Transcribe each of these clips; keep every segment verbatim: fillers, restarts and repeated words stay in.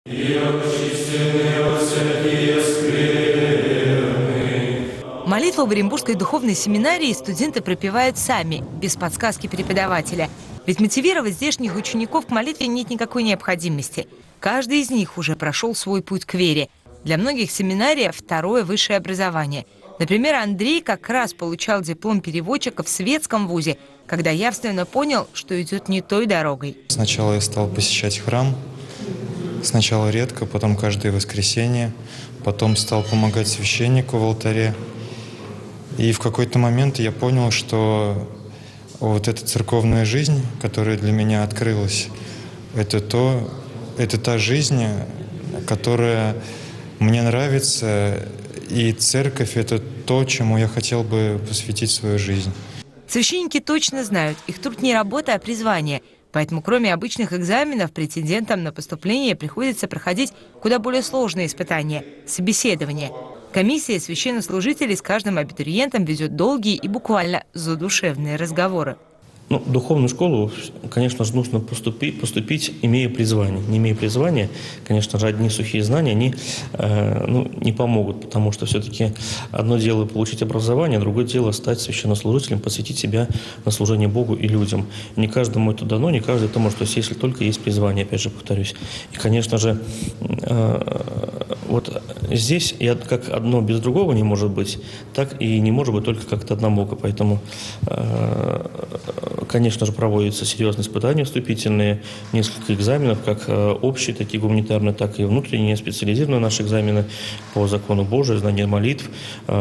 Молитву в Оренбургской духовной семинарии студенты пропевают сами, без подсказки преподавателя. Ведь мотивировать здешних учеников к молитве нет никакой необходимости. Каждый из них уже прошел свой путь к вере. Для многих семинария – второе высшее образование. Например, Андрей как раз получал диплом переводчика в светском вузе, когда явственно понял, что идет не той дорогой. Сначала я стал посещать храм. Сначала редко, потом каждое воскресенье. Потом стал помогать священнику в алтаре. И в какой-то момент я понял, что вот эта церковная жизнь, которая для меня открылась, это, то, это та жизнь, которая мне нравится, и церковь – это то, чему я хотел бы посвятить свою жизнь. Священники точно знают, их труд не работа, а призвание. Поэтому кроме обычных экзаменов претендентам на поступление приходится проходить куда более сложные испытания – собеседование. Комиссия священнослужителей с каждым абитуриентом ведет долгие и буквально задушевные разговоры. Ну, в духовную школу, конечно же, нужно поступить, поступить, имея призвание. Не имея призвания, конечно же, одни сухие знания, они э, ну, не помогут, потому что все-таки одно дело получить образование, другое дело стать священнослужителем, посвятить себя на служение Богу и людям. Не каждому это дано, не каждый это может, то есть если только есть призвание, опять же повторюсь. И, конечно же, э, вот здесь я, как одно без другого не может быть, так и не может быть только как-то однобоко, поэтому э, конечно же, проводятся серьезные испытания вступительные, несколько экзаменов, как общие, такие гуманитарные, так и внутренние, специализированные наши экзамены по закону Божию, знание молитв,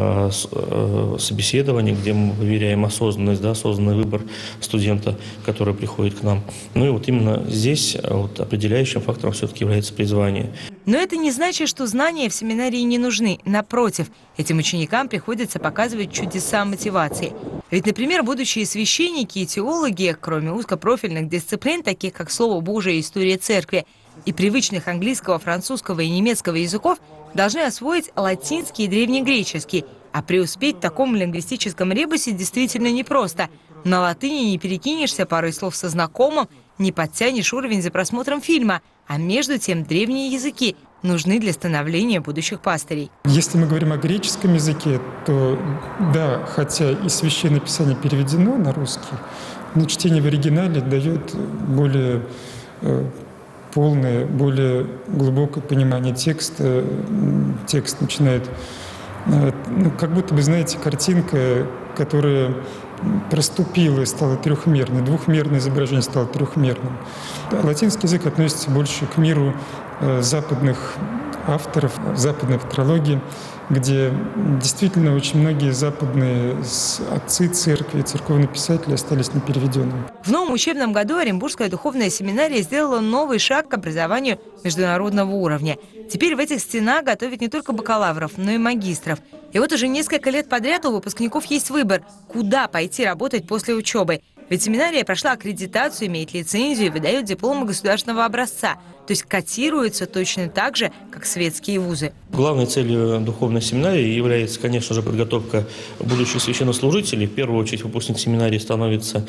собеседование, где мы выверяем осознанность, да, осознанный выбор студента, который приходит к нам. Ну и вот именно здесь вот, определяющим фактором все-таки является призвание. Но это не значит, что знания в семинарии не нужны. Напротив, этим ученикам приходится показывать чудеса мотивации. Ведь, например, будущие священники и теологи, кроме узкопрофильных дисциплин, таких как Слово Божие и история церкви, и привычных английского, французского и немецкого языков, должны освоить латинский и древнегреческий. А преуспеть в таком лингвистическом ребусе действительно непросто. На латыни не перекинешься парой слов со знакомым, не подтянешь уровень за просмотром фильма. А между тем древние языки нужны для становления будущих пастырей. Если мы говорим о греческом языке, то да, хотя и Священное Писание переведено на русский, но чтение в оригинале дает более э, полное, более глубокое понимание текста. Текст начинает, э, ну, как будто бы, знаете, картинка, которая проступила и стала трехмерной, двухмерное изображение стало трехмерным. Латинский язык относится больше к миру э, западных авторов, западной авторологии, где действительно очень многие западные отцы церкви, церковные писатели остались непереведенными. В новом учебном году Оренбургская духовная семинария сделала новый шаг к образованию международного уровня. Теперь в этих стенах готовят не только бакалавров, но и магистров. И вот уже несколько лет подряд у выпускников есть выбор, куда пойти работать после учебы. Ведь семинария прошла аккредитацию, имеет лицензию и выдает дипломы государственного образца. То есть котируется точно так же, как светские вузы. Главной целью духовной семинарии является, конечно же, подготовка будущих священнослужителей. В первую очередь выпускник семинарии становится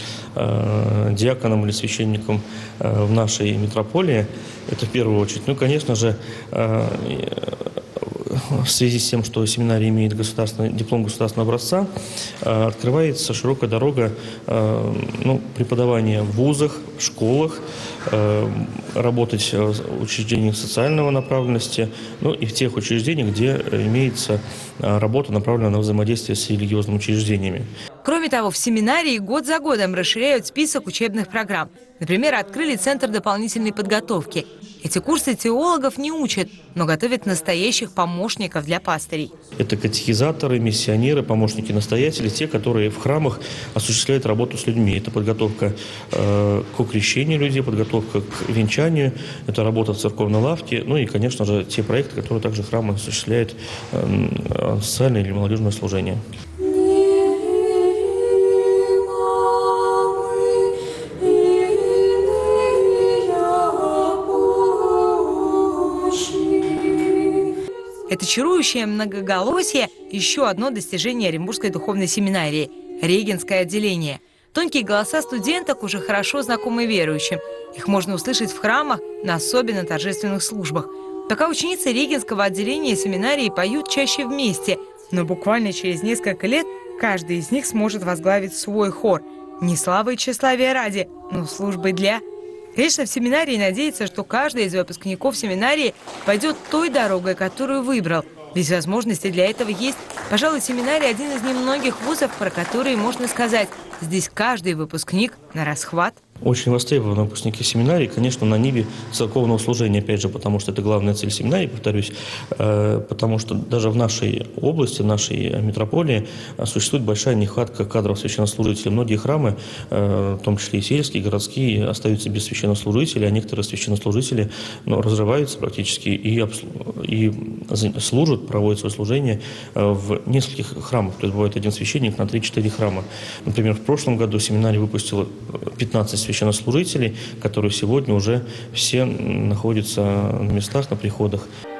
э, диаконом или священником э, в нашей метрополии. Это в первую очередь. Ну, конечно же, э, в связи с тем, что семинария имеет государственный, диплом государственного образца, э, открывается широкая дорога э, ну, преподавания в вузах, в школах, э, работать в учреждениях социального направленности, ну и в тех учреждениях, где имеется работа, направленная на взаимодействие с религиозными учреждениями. Кроме того, в семинарии год за годом расширяют список учебных программ. Например, открыли Центр дополнительной подготовки. Эти курсы теологов не учат, но готовят настоящих помощников для пастырей. Это катехизаторы, миссионеры, помощники настоятелей, те, которые в храмах осуществляют работу с людьми. Это подготовка э, к крещению людей, подготовка к венчанию, это работа в церковной лавке, ну и, конечно же, те проекты, которые также храмы осуществляют, э, социальное или молодежное служение. Это чарующее многоголосие – еще одно достижение Оренбургской духовной семинарии – Регенское отделение. Тонкие голоса студенток уже хорошо знакомы верующим. Их можно услышать в храмах на особенно торжественных службах. Пока ученицы Регинского отделения семинарии поют чаще вместе, но буквально через несколько лет каждый из них сможет возглавить свой хор. Не славы и тщеславия ради, но службой для... Конечно, в семинарии надеется, что каждый из выпускников семинарии пойдет той дорогой, которую выбрал. Ведь возможности для этого есть. Пожалуй, семинарий – один из немногих вузов, про которые можно сказать, здесь каждый выпускник на расхват. Очень востребованы выпускники семинарии, конечно, на ниве церковного служения, опять же, потому что это главная цель семинарии, повторюсь, потому что даже в нашей области, в нашей метрополии существует большая нехватка кадров священнослужителей. Многие храмы, в том числе и сельские, городские, остаются без священнослужителей, а некоторые священнослужители ну, разрываются практически и, и служат, проводят свое служение в нескольких храмах. То есть бывает один священник на три-четыре храма. Например, в прошлом году семинария выпустила пятнадцать священнослужителей, которые сегодня уже все находятся на местах, на приходах.